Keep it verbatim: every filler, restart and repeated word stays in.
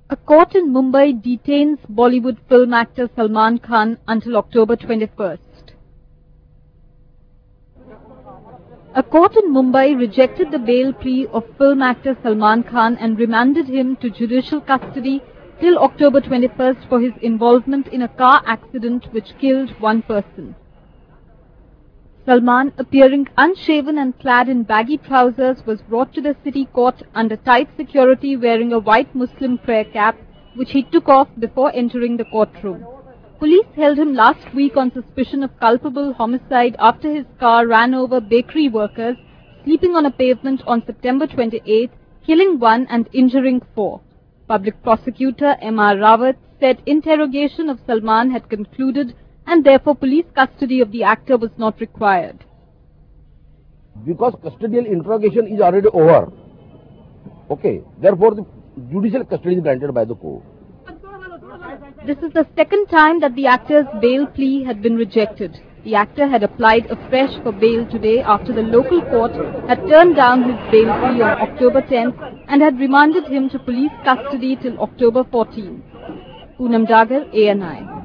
A court in Mumbai detains Bollywood film actor Salman Khan until October twenty-first. A court in Mumbai rejected the bail plea of film actor Salman Khan and remanded him to judicial custody till October twenty-first for his involvement in a car accident which killed one person. Salman, appearing unshaven and clad in baggy trousers, was brought to the city court under tight security wearing a white Muslim prayer cap, which he took off before entering the courtroom. Police held him last week on suspicion of culpable homicide after his car ran over bakery workers sleeping on a pavement on September twenty-eighth, killing one and injuring four. Public prosecutor M R Rawat said interrogation of Salman had concluded and therefore police custody of the actor was not required. Because custodial interrogation is already over, okay, therefore the judicial custody is granted by the court. This is the second time that the actor's bail plea had been rejected. The actor had applied afresh for bail today after the local court had turned down his bail plea on October tenth and had remanded him to police custody till October fourteenth. Poonam Dagar, A N I.